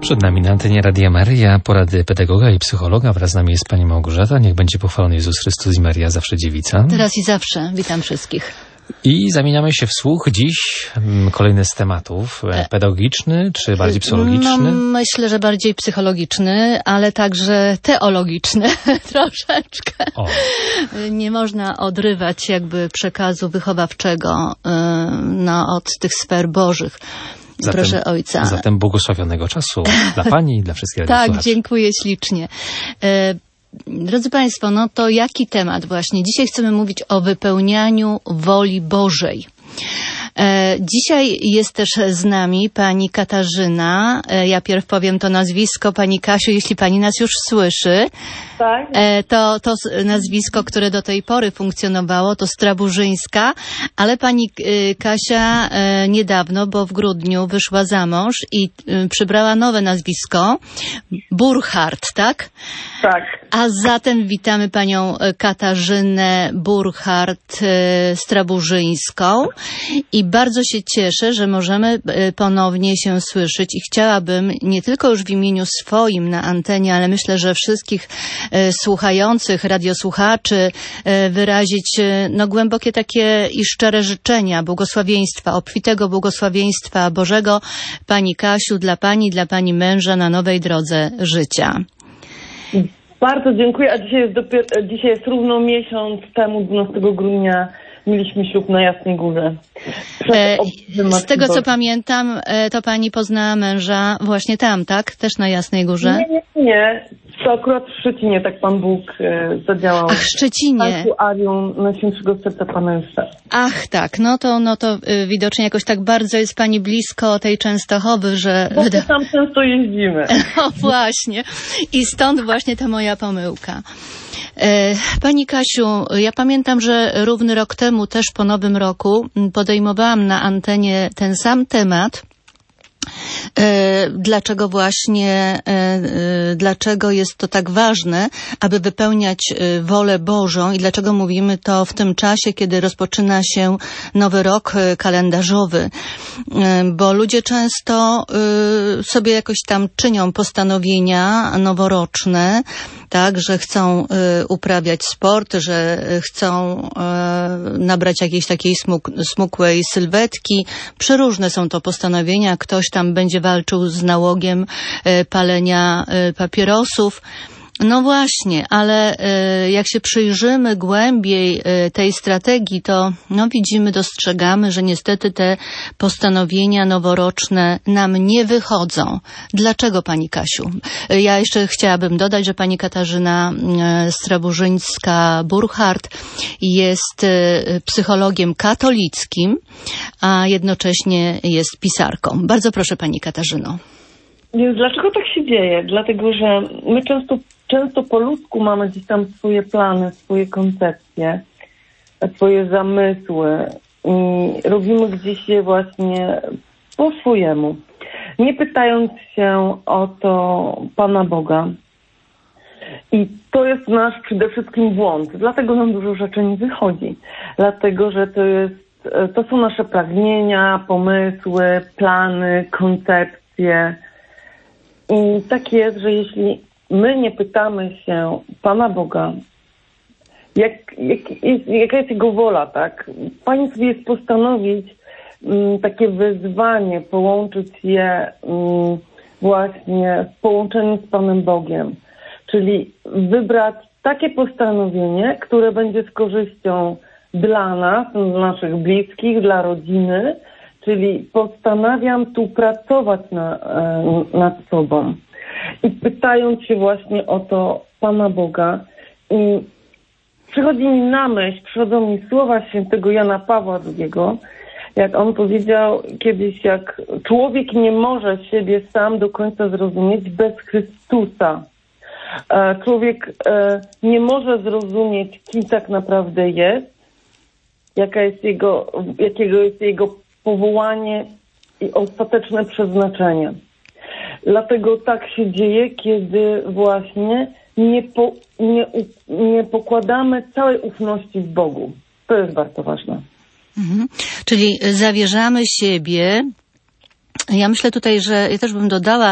Przed nami na antenie Radia Maryja porady pedagoga i psychologa. Wraz z nami jest pani Małgorzata. Niech będzie pochwalony Jezus Chrystus i Maria zawsze dziewica. Teraz i zawsze. Witam wszystkich. I zamieniamy się w słuch. Dziś kolejny z tematów. Pedagogiczny czy bardziej psychologiczny? No, myślę, że bardziej psychologiczny, ale także teologiczny troszeczkę. O. Nie można odrywać jakby przekazu wychowawczego od tych sfer bożych. Proszę ojca. Zatem błogosławionego czasu dla pani i dla wszystkich radiosłuchaczy. Tak, dziękuję ślicznie. Drodzy Państwo, no to jaki temat właśnie? Dzisiaj chcemy mówić o wypełnianiu woli Bożej. Dzisiaj jest też z nami pani Katarzyna. Ja pierw powiem to nazwisko. Pani Kasiu, jeśli pani nas już słyszy, tak. To nazwisko, które do tej pory funkcjonowało, to Straburzyńska, ale pani Kasia niedawno, bo w grudniu wyszła za mąż i przybrała nowe nazwisko, Burchardt, tak? Tak. A zatem witamy panią Katarzynę Burchardt-Straburzyńską i bardzo się cieszę, że możemy ponownie się słyszeć i chciałabym nie tylko już w imieniu swoim na antenie, ale myślę, że wszystkich słuchających, radiosłuchaczy wyrazić głębokie takie i szczere życzenia błogosławieństwa, obfitego błogosławieństwa Bożego pani Kasiu, dla pani męża na nowej drodze życia. Bardzo dziękuję, a dzisiaj jest równo miesiąc temu, 12 grudnia, mieliśmy ślub na Jasnej Górze. Z tego co pamiętam, to pani poznała męża właśnie tam, tak? Też na Jasnej Górze? Nie. To akurat w Szczecinie tak Pan Bóg zadziałał. Ach, w Szczecinie. Sanktuarium Najświętszego Serca Panęża. Ach, tak. No to widocznie jakoś tak bardzo jest pani blisko tej Częstochowy, że... Bo tam często jeździmy. No właśnie. I stąd właśnie ta moja pomyłka. Pani Kasiu, ja pamiętam, że równy rok temu, też po Nowym Roku, podejmowałam na antenie ten sam temat. Dlaczego jest to tak ważne, aby wypełniać wolę Bożą i dlaczego mówimy to w tym czasie, kiedy rozpoczyna się nowy rok kalendarzowy, bo ludzie często sobie jakoś tam czynią postanowienia noworoczne, tak, że chcą uprawiać sport, że chcą nabrać jakiejś takiej smukłej sylwetki. Przeróżne są to postanowienia. Ktoś tam będzie walczył z nałogiem palenia papierosów. No właśnie, ale jak się przyjrzymy głębiej tej strategii, to dostrzegamy, że niestety te postanowienia noworoczne nam nie wychodzą. Dlaczego, pani Kasiu? Ja jeszcze chciałabym dodać, że pani Katarzyna Straburzyńska-Burchardt jest psychologiem katolickim, a jednocześnie jest pisarką. Bardzo proszę, pani Katarzyno. Więc dlaczego tak się dzieje? Dlatego, że my często po ludzku mamy gdzieś tam swoje plany, swoje koncepcje, swoje zamysły i robimy gdzieś je właśnie po swojemu. Nie pytając się o to Pana Boga. I to jest nasz przede wszystkim błąd. Dlatego nam dużo rzeczy nie wychodzi. Dlatego, że to są nasze pragnienia, pomysły, plany, koncepcje. I tak jest, że jeśli my nie pytamy się Pana Boga, jaka jest Jego wola, tak? Pani sobie jest postanowić takie wyzwanie, połączyć je właśnie w połączeniu z Panem Bogiem. Czyli wybrać takie postanowienie, które będzie z korzyścią dla nas, dla naszych bliskich, dla rodziny. Czyli postanawiam tu pracować nad sobą. I pytając się właśnie o to Pana Boga, i przychodzą mi słowa świętego Jana Pawła II, jak on powiedział kiedyś, jak człowiek nie może siebie sam do końca zrozumieć bez Chrystusa. Człowiek nie może zrozumieć, kim tak naprawdę jest, jakiego jest jego powołanie i ostateczne przeznaczenie. Dlatego tak się dzieje, kiedy właśnie nie pokładamy całej ufności w Bogu. To jest bardzo ważne. Czyli zawierzamy siebie Ja myślę tutaj, że ja też bym dodała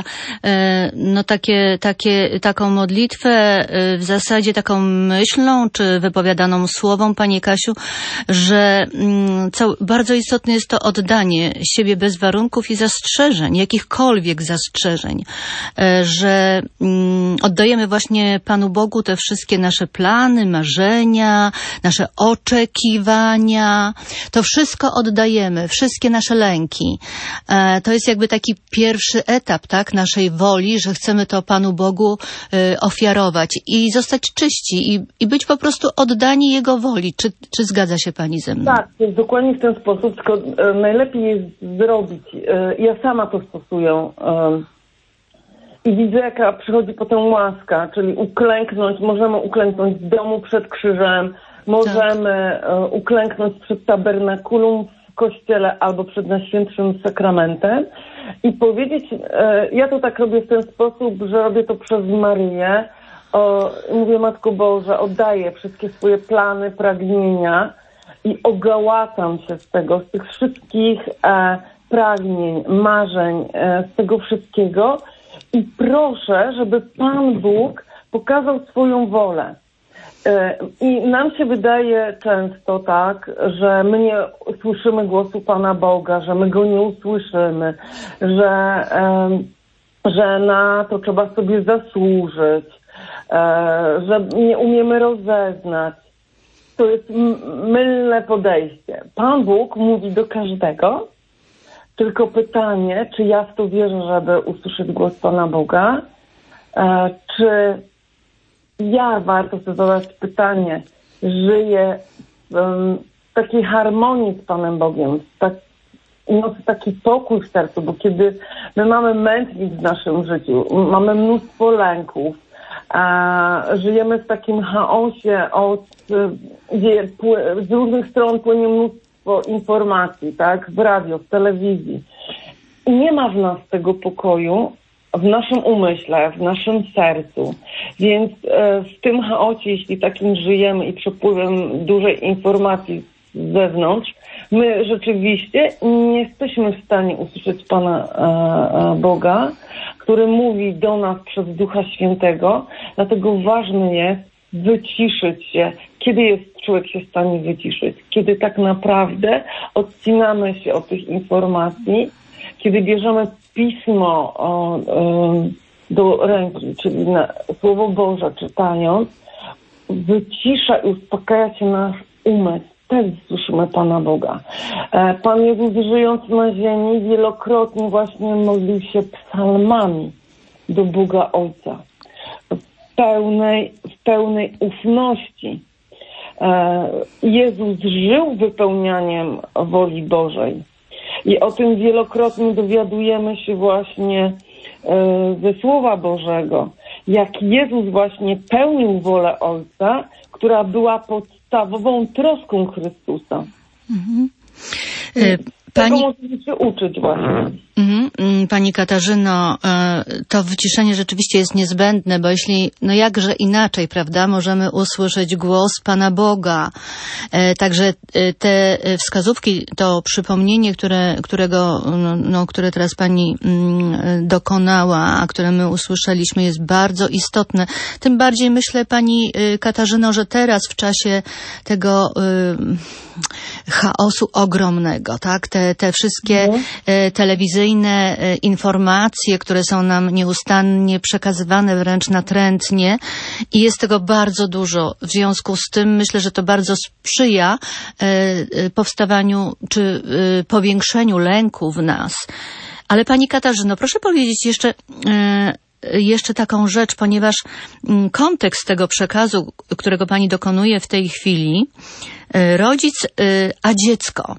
taką modlitwę, w zasadzie taką myślną, czy wypowiadaną słową, Pani Kasiu, że bardzo istotne jest to oddanie siebie bez warunków i zastrzeżeń, jakichkolwiek zastrzeżeń, że oddajemy właśnie Panu Bogu te wszystkie nasze plany, marzenia, nasze oczekiwania. To wszystko oddajemy, wszystkie nasze lęki. To jest jakby taki pierwszy etap, tak, naszej woli, że chcemy to Panu Bogu ofiarować i zostać czyści i być po prostu oddani Jego woli. Czy zgadza się Pani ze mną? Tak, jest dokładnie w ten sposób, tylko najlepiej jest zrobić. Ja sama to stosuję i widzę, jaka przychodzi potem łaska, czyli możemy uklęknąć w domu przed krzyżem, możemy uklęknąć przed tabernakulum w kościele albo przed Najświętszym Sakramentem i powiedzieć, ja to tak robię w ten sposób, że robię to przez Maryję. Mówię, Matko Boża, oddaję wszystkie swoje plany, pragnienia i ogałatam się z tych wszystkich pragnień, marzeń, z tego wszystkiego i proszę, żeby Pan Bóg pokazał swoją wolę. I nam się wydaje często tak, że my nie słyszymy głosu Pana Boga, że my Go nie usłyszymy, że na to trzeba sobie zasłużyć, że nie umiemy rozeznać. To jest mylne podejście. Pan Bóg mówi do każdego, tylko pytanie, czy ja w to wierzę, żeby usłyszeć głos Pana Boga, czy ja, warto sobie zadać pytanie, żyję w takiej harmonii z Panem Bogiem, noszę taki pokój w sercu, bo kiedy my mamy mętlik w naszym życiu, mamy mnóstwo lęków, żyjemy w takim chaosie, gdzie z różnych stron płynie mnóstwo informacji, tak, w radio, w telewizji. I nie ma w nas tego pokoju, w naszym umyśle, w naszym sercu. Więc w tym chaosie, jeśli takim żyjemy i przepływem dużej informacji z zewnątrz, my rzeczywiście nie jesteśmy w stanie usłyszeć Pana Boga, który mówi do nas przez Ducha Świętego. Dlatego ważne jest wyciszyć się. Kiedy człowiek się w stanie wyciszyć? Kiedy tak naprawdę odcinamy się od tych informacji, kiedy bierzemy Pismo do ręki, czyli Słowo Boże czytając, wycisza i uspokaja się nasz umysł. Wtedy słyszymy Pana Boga. Pan Jezus, żyjąc na ziemi, wielokrotnie właśnie modlił się psalmami do Boga Ojca. W pełnej ufności. Jezus żył wypełnianiem woli Bożej. I o tym wielokrotnie dowiadujemy się właśnie ze Słowa Bożego. Jak Jezus właśnie pełnił wolę Ojca, która była podstawową troską Chrystusa. Mhm. Tego możemy się uczyć właśnie. Pani Katarzyno, to wyciszenie rzeczywiście jest niezbędne, bo jeśli, jakże inaczej, prawda, możemy usłyszeć głos Pana Boga. Także te wskazówki, to przypomnienie, które teraz Pani dokonała, a które my usłyszeliśmy, jest bardzo istotne. Tym bardziej myślę, Pani Katarzyno, że teraz w czasie tego chaosu ogromnego, tak? Te wszystkie telewizyjne informacje, które są nam nieustannie przekazywane wręcz natrętnie i jest tego bardzo dużo. W związku z tym myślę, że to bardzo sprzyja powstawaniu czy powiększeniu lęku w nas. Ale Pani Katarzyno, proszę powiedzieć jeszcze taką rzecz, ponieważ kontekst tego przekazu, którego Pani dokonuje w tej chwili, rodzic a dziecko.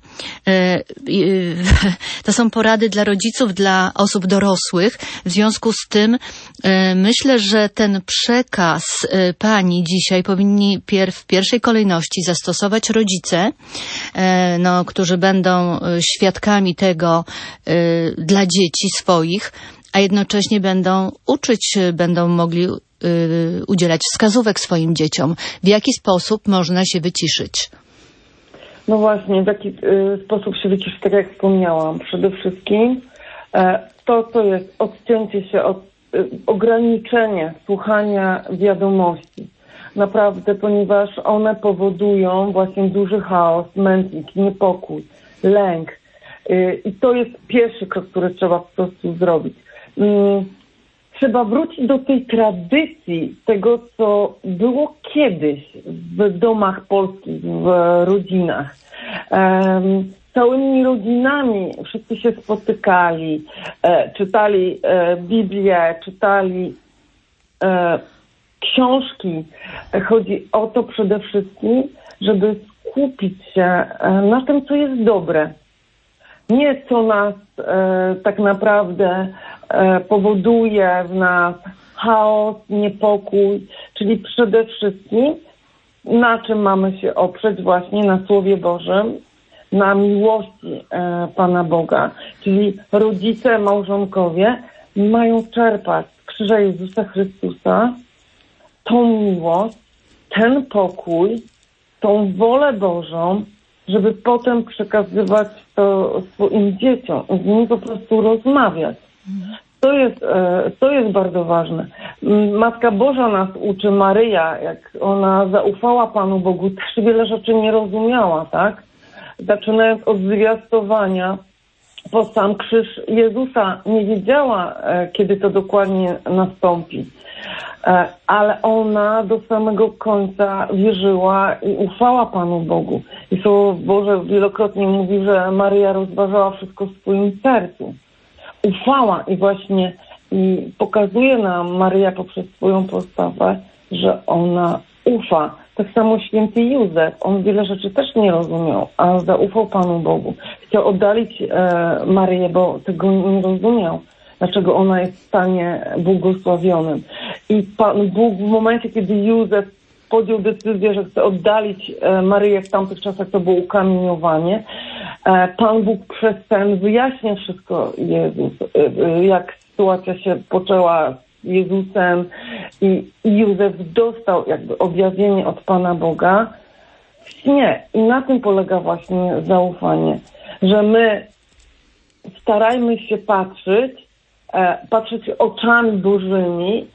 To są porady dla rodziców, dla osób dorosłych. W związku z tym myślę, że ten przekaz Pani dzisiaj powinni w pierwszej kolejności zastosować rodzice, którzy będą świadkami tego dla dzieci swoich, a jednocześnie będą mogli udzielać wskazówek swoim dzieciom, w jaki sposób można się wyciszyć. No właśnie, w jaki sposób się wyciszyć, tak jak wspomniałam. Przede wszystkim To jest odcięcie się od ograniczenie słuchania wiadomości. Naprawdę, ponieważ one powodują właśnie duży chaos, mętlik, niepokój, lęk. I to jest pierwszy krok, który trzeba po prostu zrobić. Trzeba wrócić do tej tradycji, tego, co było kiedyś w domach polskich, w rodzinach. Całymi rodzinami wszyscy się spotykali, czytali Biblię, czytali książki. Chodzi o to przede wszystkim, żeby skupić się na tym, co jest dobre. Nie co nas tak naprawdę powoduje w nas chaos, niepokój, czyli przede wszystkim na czym mamy się oprzeć właśnie na Słowie Bożym, na miłości Pana Boga, czyli rodzice, małżonkowie mają czerpać z krzyża Jezusa Chrystusa tą miłość, ten pokój, tą wolę Bożą, żeby potem przekazywać to swoim dzieciom, z nimi po prostu rozmawiać. To jest bardzo ważne. Matka Boża nas uczy, Maryja, jak ona zaufała Panu Bogu, też wiele rzeczy nie rozumiała, tak? Zaczynając od zwiastowania po sam krzyż Jezusa, nie wiedziała, kiedy to dokładnie nastąpi. Ale ona do samego końca wierzyła i ufała Panu Bogu. I Słowo Boże wielokrotnie mówi, że Maryja rozważała wszystko w swoim sercu. Ufała i właśnie i pokazuje nam Maryja poprzez swoją postawę, że ona ufa. Tak samo święty Józef, on wiele rzeczy też nie rozumiał, a zaufał Panu Bogu. Chciał oddalić Maryję, bo tego nie rozumiał, dlaczego ona jest w stanie błogosławionym. I Pan Bóg w momencie, kiedy Józef podjął decyzję, że chce oddalić Maryję, w tamtych czasach to było ukamieniowanie, Pan Bóg przez sen wyjaśnia wszystko Jezus, jak sytuacja się poczęła z Jezusem i Józef dostał jakby objawienie od Pana Boga w śnie. I na tym polega właśnie zaufanie, że my starajmy się patrzeć oczami Bożymi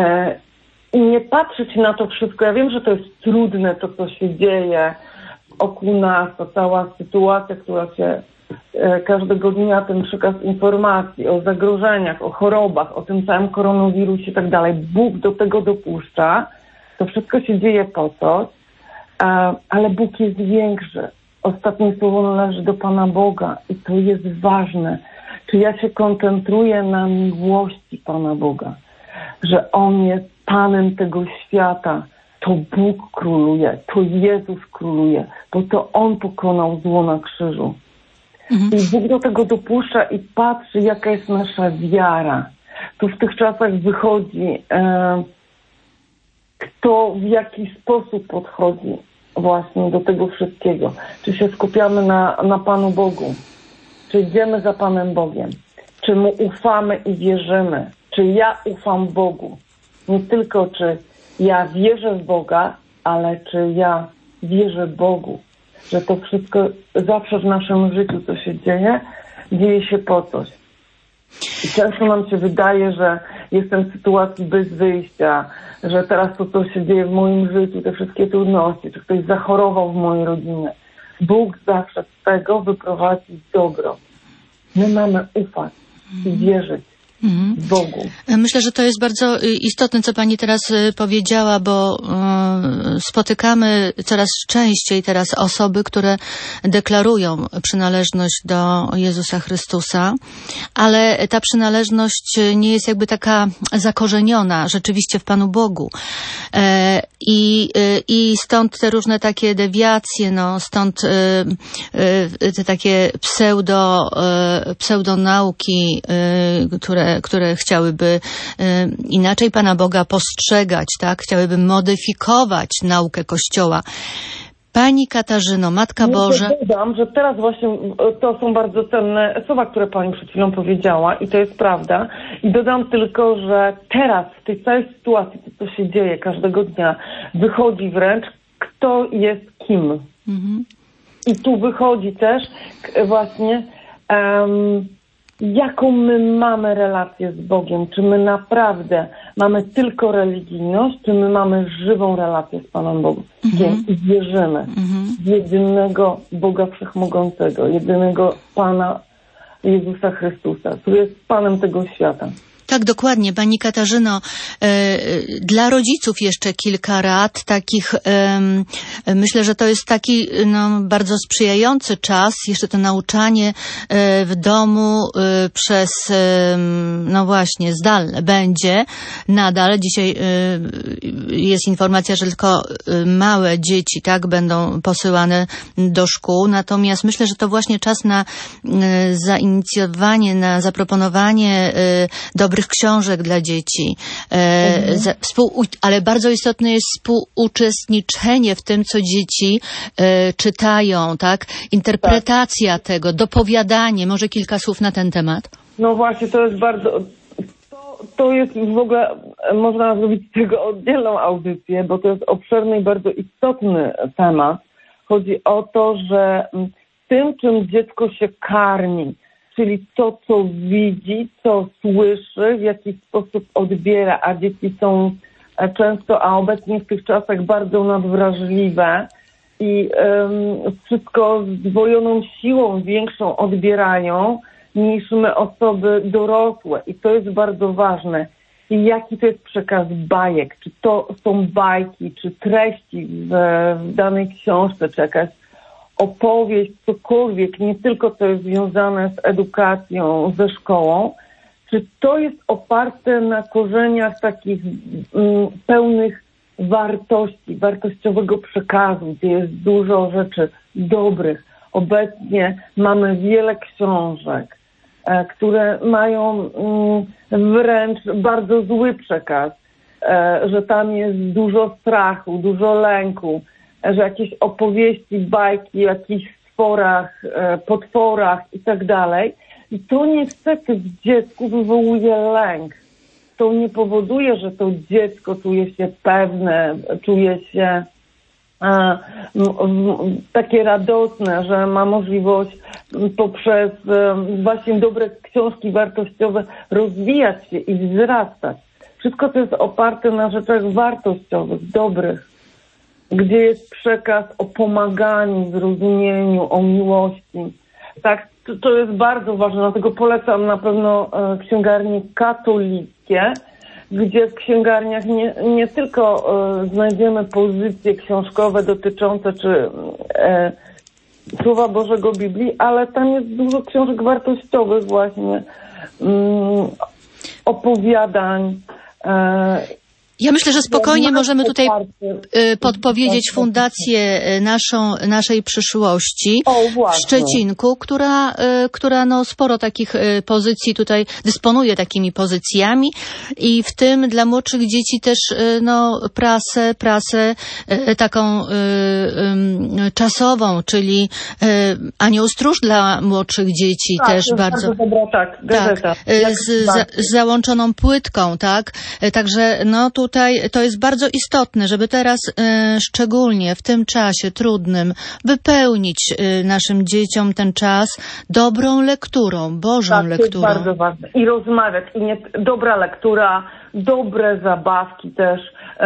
i nie patrzeć na to wszystko. Ja wiem, że to jest trudne, to co się dzieje wokół nas, to cała sytuacja, która się każdego dnia, ten przekaz informacji o zagrożeniach, o chorobach, o tym całym koronawirusie i tak dalej. Bóg do tego dopuszcza. To wszystko się dzieje po coś, ale Bóg jest większy. Ostatnie słowo należy do Pana Boga i to jest ważne. Czy ja się koncentruję na miłości Pana Boga, że On jest Panem tego świata, to Bóg króluje, to Jezus króluje, bo to On pokonał zło na krzyżu. I Bóg do tego dopuszcza i patrzy, jaka jest nasza wiara. Tu w tych czasach wychodzi, kto w jaki sposób podchodzi właśnie do tego wszystkiego. Czy się skupiamy na Panu Bogu, czy idziemy za Panem Bogiem, czy Mu ufamy i wierzymy, czy ja ufam Bogu. Nie tylko, czy ja wierzę w Boga, ale czy ja wierzę Bogu. Że to wszystko zawsze w naszym życiu, co się dzieje się po coś. I często nam się wydaje, że jestem w sytuacji bez wyjścia, że teraz to, co się dzieje w moim życiu, te wszystkie trudności, czy ktoś zachorował w mojej rodzinie. Bóg zawsze z tego wyprowadzi dobro. My mamy ufać i wierzyć Bogu. Myślę, że to jest bardzo istotne, co Pani teraz powiedziała, bo spotykamy coraz częściej teraz osoby, które deklarują przynależność do Jezusa Chrystusa, ale ta przynależność nie jest jakby taka zakorzeniona rzeczywiście w Panu Bogu. I stąd te różne takie dewiacje, stąd te takie pseudonauki, które chciałyby inaczej Pana Boga postrzegać, tak? Chciałyby modyfikować naukę Kościoła. Pani Katarzyno, Matka Boża... Dodam, że teraz właśnie to są bardzo cenne słowa, które Pani przed chwilą powiedziała i to jest prawda. I dodam tylko, że teraz w tej całej sytuacji, to co się dzieje każdego dnia, wychodzi wręcz, kto jest kim. I tu wychodzi też właśnie jaką my mamy relację z Bogiem. Czy my naprawdę mamy tylko religijność, czy my mamy żywą relację z Panem Bogiem. I wierzymy w jedynego Boga Wszechmogącego, jedynego Pana Jezusa Chrystusa, który jest Panem tego świata. Tak, dokładnie. Pani Katarzyno, dla rodziców jeszcze kilka rad takich, myślę, że to jest taki bardzo sprzyjający czas, jeszcze to nauczanie w domu przez, właśnie, zdalne będzie nadal. Dzisiaj jest informacja, że tylko małe dzieci, tak, będą posyłane do szkół, natomiast myślę, że to właśnie czas na zainicjowanie, na zaproponowanie dobrych książek dla dzieci, ale bardzo istotne jest współuczestniczenie w tym, co dzieci czytają, tak? Interpretacja tego, dopowiadanie. Może kilka słów na ten temat? No właśnie, to jest bardzo... To jest w ogóle, można zrobić z tego oddzielną audycję, bo to jest obszerny i bardzo istotny temat. Chodzi o to, że tym, czym dziecko się karmi, czyli to, co widzi, co słyszy, w jaki sposób odbiera, a dzieci są często, a obecnie w tych czasach bardzo nadwrażliwe i wszystko z zdwojoną siłą większą odbierają niż my osoby dorosłe. I to jest bardzo ważne. I jaki to jest przekaz bajek? Czy to są bajki, czy treści w danej książce, czy jakaś opowieść, cokolwiek, nie tylko to jest związane z edukacją, ze szkołą, czy to jest oparte na korzeniach takich pełnych wartości, wartościowego przekazu, gdzie jest dużo rzeczy dobrych. Obecnie mamy wiele książek, które mają wręcz bardzo zły przekaz, że tam jest dużo strachu, dużo lęku, że jakieś opowieści, bajki, o jakichś stworach, potworach i tak dalej. I to niestety w dziecku wywołuje lęk. To nie powoduje, że to dziecko czuje się pewne, czuje się takie radosne, że ma możliwość poprzez właśnie dobre książki wartościowe rozwijać się i wzrastać. Wszystko to jest oparte na rzeczach wartościowych, dobrych, gdzie jest przekaz o pomaganiu, zrozumieniu, o miłości. Tak, to jest bardzo ważne, dlatego polecam na pewno księgarnie katolickie, gdzie w księgarniach nie tylko znajdziemy pozycje książkowe dotyczące Słowa Bożego Biblii, ale tam jest dużo książek wartościowych właśnie, opowiadań. Ja myślę, że spokojnie możemy tutaj podpowiedzieć fundację naszej przyszłości w Szczecinku, która sporo takich pozycji tutaj dysponuje takimi pozycjami i w tym dla młodszych dzieci też prasę taką czasową, czyli Anioł Stróż dla młodszych dzieci też bardzo dobra, gazeta. Z załączoną płytką, tak? Także tutaj to jest bardzo istotne, żeby teraz szczególnie w tym czasie trudnym wypełnić naszym dzieciom ten czas dobrą lekturą, Bożą lekturą. To jest bardzo ważne. I rozmawiać. Dobra lektura, dobre zabawki też,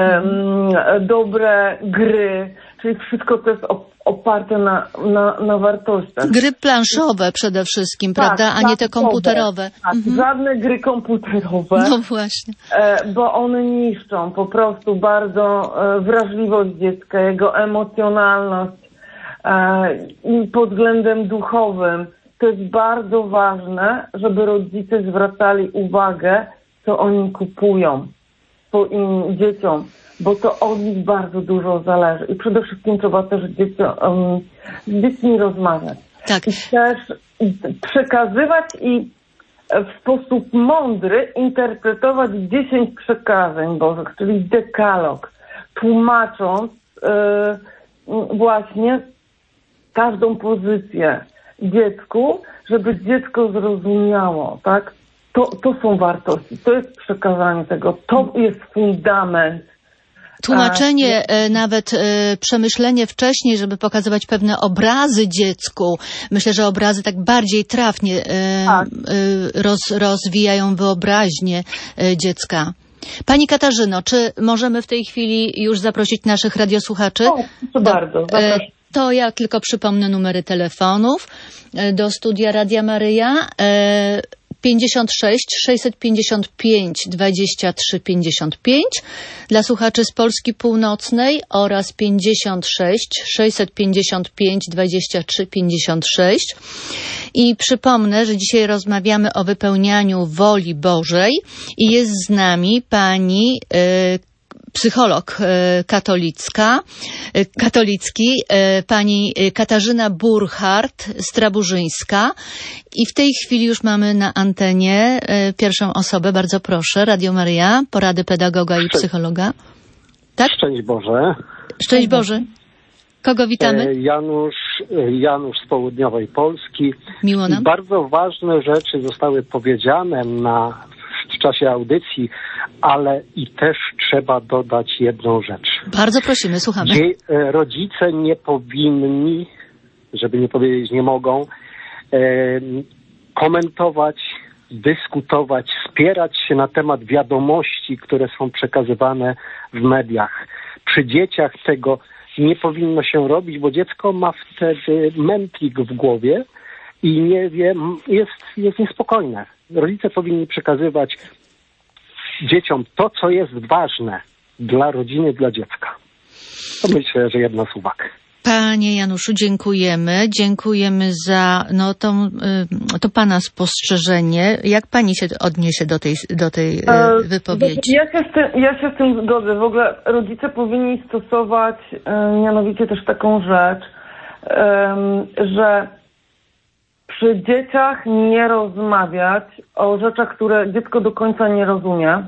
dobre gry, czyli wszystko to jest oparte na wartościach. Gry planszowe przede wszystkim, prawda? A nie te komputerowe. Tak, żadne gry komputerowe. No właśnie. Bo one niszczą po prostu bardzo wrażliwość dziecka, jego emocjonalność i pod względem duchowym. To jest bardzo ważne, żeby rodzice zwracali uwagę, co oni kupują swoim dzieciom, bo to od nich bardzo dużo zależy. I przede wszystkim trzeba też z dziećmi rozmawiać. Tak. I też przekazywać i w sposób mądry interpretować 10 przekazań Bożych, czyli dekalog, tłumacząc właśnie każdą pozycję dziecku, żeby dziecko zrozumiało, tak? To są wartości, to jest przekazanie tego, to jest fundament Tłumaczenie, nawet przemyślenie wcześniej, żeby pokazywać pewne obrazy dziecku. Myślę, że obrazy tak bardziej trafnie rozwijają wyobraźnię dziecka. Pani Katarzyno, czy możemy w tej chwili już zaprosić naszych radiosłuchaczy? Proszę bardzo. To ja tylko przypomnę numery telefonów do studia Radia Maryja. 56 655 23 55 dla słuchaczy z Polski Północnej oraz 56 655 23 56. I przypomnę, że dzisiaj rozmawiamy o wypełnianiu woli Bożej i jest z nami pani psycholog katolicki, pani Katarzyna Burchardt-Straburzyńska. I w tej chwili już mamy na antenie pierwszą osobę. Bardzo proszę, Radio Maryja, porady pedagoga i psychologa. Tak? Szczęść Boże. Szczęść Boże. Kogo witamy? Janusz z południowej Polski. Miło nam. Bardzo ważne rzeczy zostały powiedziane w czasie audycji, ale i też trzeba dodać jedną rzecz. Bardzo prosimy, słuchamy. Rodzice nie powinni, żeby nie powiedzieć nie mogą, komentować, dyskutować, spierać się na temat wiadomości, które są przekazywane w mediach. Przy dzieciach tego nie powinno się robić, bo dziecko ma wtedy mętlik w głowie i nie wie, jest niespokojne. Rodzice powinni przekazywać dzieciom to, co jest ważne dla rodziny, dla dziecka. To myślę, że jedna z uwag. Panie Januszu, dziękujemy. Dziękujemy za to pana spostrzeżenie. Jak pani się odniesie do tej wypowiedzi? Ja się z tym zgodzę. W ogóle rodzice powinni stosować mianowicie też taką rzecz, że przy dzieciach nie rozmawiać o rzeczach, które dziecko do końca nie rozumie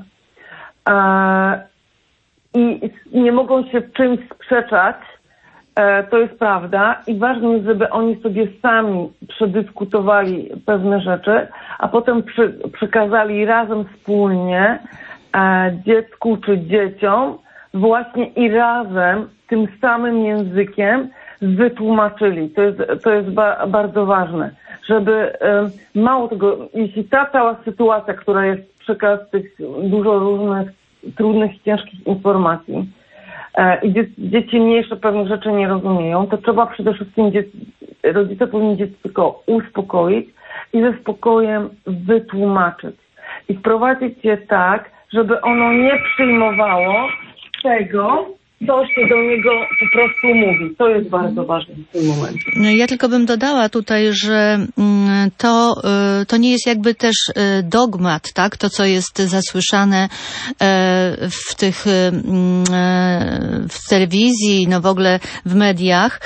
i nie mogą się w czymś sprzeczać. To jest prawda i ważne jest, żeby oni sobie sami przedyskutowali pewne rzeczy, a potem przekazali razem wspólnie dziecku czy dzieciom właśnie i razem tym samym językiem wytłumaczyli. To jest bardzo ważne, żeby mało tego, jeśli ta cała sytuacja, która jest przekaz tych dużo różnych trudnych i ciężkich informacji, i dzieci mniejsze pewnych rzeczy nie rozumieją, to trzeba przede wszystkim rodzice powinni dziecko uspokoić i ze spokojem wytłumaczyć. I wprowadzić je tak, żeby ono nie przyjmowało tego, co się do niego po prostu mówi. To jest bardzo ważne w tym momencie. No ja tylko bym dodała tutaj, że to nie jest jakby też dogmat, tak? To, co jest zasłyszane w telewizji, no w ogóle w mediach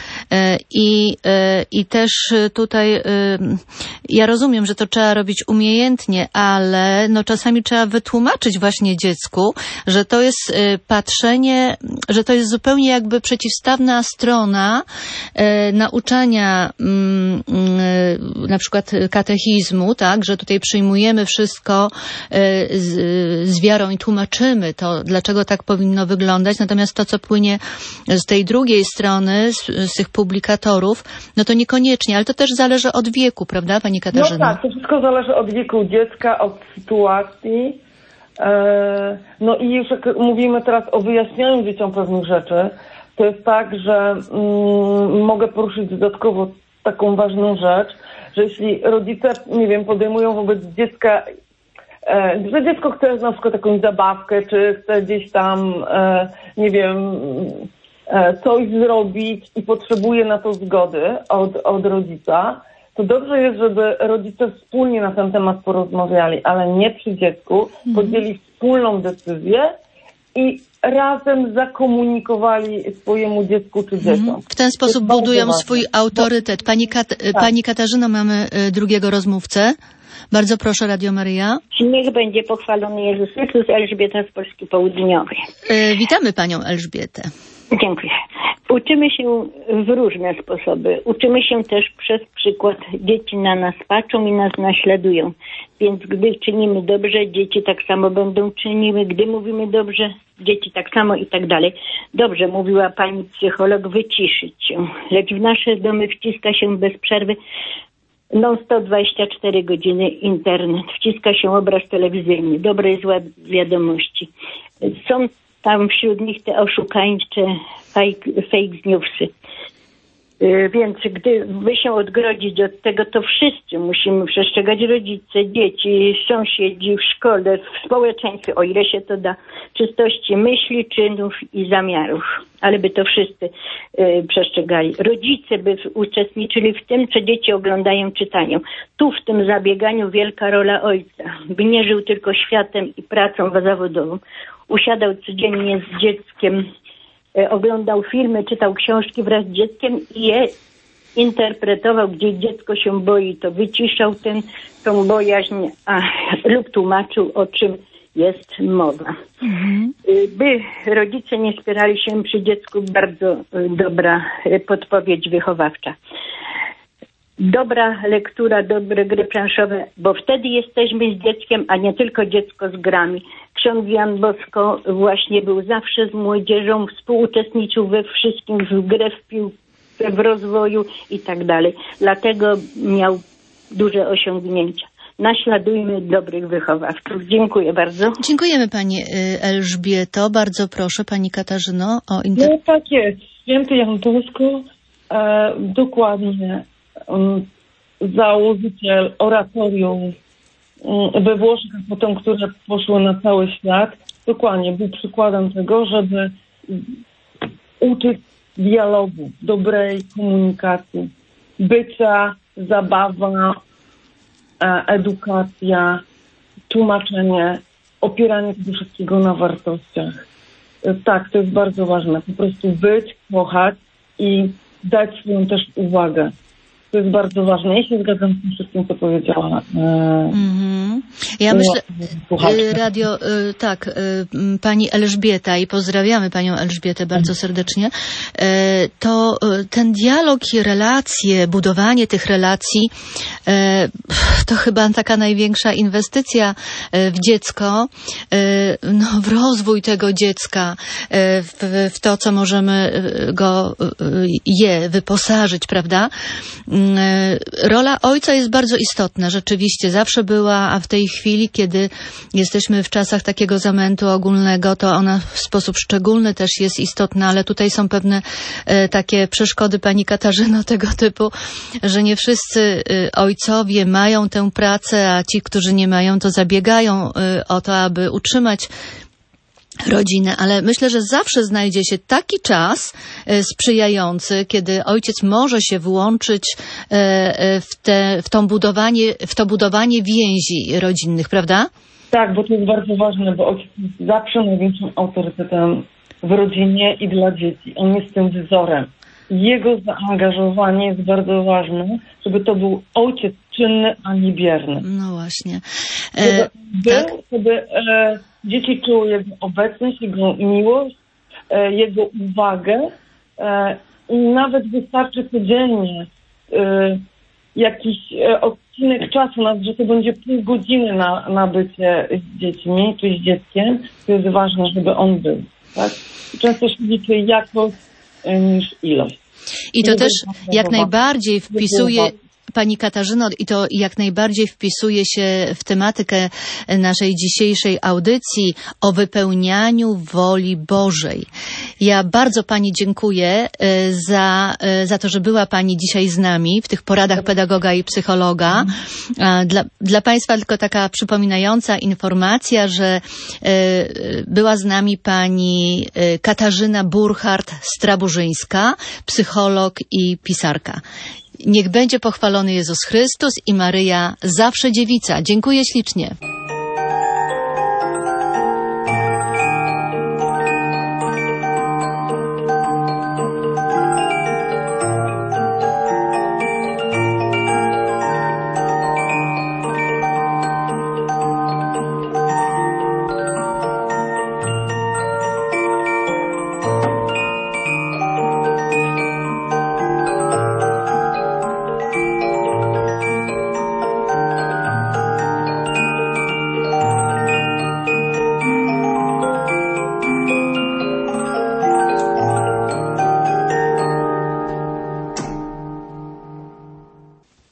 i też tutaj ja rozumiem, że to trzeba robić umiejętnie, ale no czasami trzeba wytłumaczyć właśnie dziecku, że to jest patrzenie, że to jest zupełnie jakby przeciwstawna strona nauczania na przykład katechizmu, tak, że tutaj przyjmujemy wszystko z wiarą i tłumaczymy to, dlaczego tak powinno wyglądać, natomiast to, co płynie z tej drugiej strony, z tych publikatorów, no to niekoniecznie, ale to też zależy od wieku, prawda, Pani Katarzyno? No tak, to wszystko zależy od wieku dziecka, od sytuacji. No i już jak mówimy teraz o wyjaśnianiu dzieciom pewnych rzeczy, to jest tak, że mogę poruszyć dodatkowo taką ważną rzecz, że jeśli rodzice, nie wiem, podejmują wobec dziecka, że dziecko chce na przykład jakąś zabawkę, czy chce gdzieś tam, nie wiem, coś zrobić i potrzebuje na to zgody od rodzica, to dobrze jest, żeby rodzice wspólnie na ten temat porozmawiali, ale nie przy dziecku, podjęli wspólną decyzję i razem zakomunikowali swojemu dziecku czy dzieciom. W ten sposób budują swój autorytet. Pani Katarzyno, mamy drugiego rozmówcę. Bardzo proszę, Radio Maryja. Niech będzie pochwalony Jezus Chrystus, Elżbieta z Polski Południowej. Witamy Panią Elżbietę. Dziękuję. Uczymy się w różne sposoby. Uczymy się też przez przykład. Dzieci na nas patrzą i nas naśladują. Więc gdy czynimy dobrze, dzieci tak samo będą czyniły. Gdy mówimy dobrze, dzieci tak samo i tak dalej. Dobrze mówiła pani psycholog, wyciszyć się. Lecz w nasze domy wciska się bez przerwy non-stop 24 godziny internet. Wciska się obraz telewizyjny, dobre i złe wiadomości. Są tam wśród nich te oszukańcze fake newsy. Więc gdyby się odgrodzić od tego, to wszyscy musimy przestrzegać, rodzice, dzieci, sąsiedzi, w szkole, w społeczeństwie, o ile się to da, czystości myśli, czynów i zamiarów. Ale by to wszyscy przestrzegali. Rodzice by uczestniczyli w tym, co dzieci oglądają, czytają. Tu w tym zabieganiu wielka rola ojca. By nie żył tylko światem i pracą zawodową. Usiadał codziennie z dzieckiem, oglądał filmy, czytał książki wraz z dzieckiem i je interpretował, gdzie dziecko się boi, to wyciszał tą bojaźń lub tłumaczył, o czym jest mowa. By rodzice nie spierali się przy dziecku, bardzo dobra podpowiedź wychowawcza. Dobra lektura, dobre gry planszowe, bo wtedy jesteśmy z dzieckiem, a nie tylko dziecko z grami. Ksiądz Jan Bosko właśnie był zawsze z młodzieżą, współuczestniczył we wszystkim, w grę, w piłkę, w rozwoju i tak dalej. Dlatego miał duże osiągnięcia. Naśladujmy dobrych wychowawców. Dziękuję bardzo. Dziękujemy pani Elżbieto. Bardzo proszę pani Katarzyno o No tak jest. Święty Jan Bosko dokładnie założyciel oratorium we Włoszech, a potem, które poszło na cały świat, dokładnie był przykładem tego, żeby uczyć dialogu, dobrej komunikacji, bycia, zabawa, edukacja, tłumaczenie, opieranie tego wszystkiego na wartościach. Tak, to jest bardzo ważne. Po prostu być, kochać i dać swoją też uwagę. To jest bardzo ważne. Ja się zgadzam z tym wszystkim, co powiedziała. Ja myślę, pani Elżbieta, i pozdrawiamy panią Elżbietę bardzo serdecznie, to ten dialog i relacje, budowanie tych relacji, to chyba taka największa inwestycja w dziecko, w rozwój tego dziecka, w to, co możemy je wyposażyć, prawda? Rola ojca jest bardzo istotna, rzeczywiście zawsze była, a w tej chwili, kiedy jesteśmy w czasach takiego zamętu ogólnego, to ona w sposób szczególny też jest istotna, ale tutaj są pewne takie przeszkody, pani Katarzyno, tego typu, że nie wszyscy ojcowie mają tę pracę, a ci, którzy nie mają, to zabiegają o to, aby utrzymać rodzinę, ale myślę, że zawsze znajdzie się taki czas sprzyjający, kiedy ojciec może się włączyć w to budowanie więzi rodzinnych, prawda? Tak, bo to jest bardzo ważne, bo ojciec jest zawsze największym autorytetem w rodzinie i dla dzieci. On jest tym wzorem. Jego zaangażowanie jest bardzo ważne, żeby to był ojciec czynny, a nie bierny. No właśnie. Żeby dzieci czuły jego obecność, jego miłość, jego uwagę i nawet wystarczy codziennie jakiś odcinek czasu, że to będzie pół godziny na bycie z dziećmi czy z dzieckiem, to jest ważne, żeby on był. Tak? Często się liczy jakość niż ilość. I to też jak najbardziej wpisuje... Pani Katarzyno, i to jak najbardziej wpisuje się w tematykę naszej dzisiejszej audycji o wypełnianiu woli Bożej. Ja bardzo pani dziękuję za to, że była pani dzisiaj z nami w tych poradach pedagoga i psychologa. Dla państwa tylko taka przypominająca informacja, że była z nami pani Katarzyna Burchardt-Straburzyńska, psycholog i pisarka. Niech będzie pochwalony Jezus Chrystus i Maryja zawsze dziewica. Dziękuję ślicznie.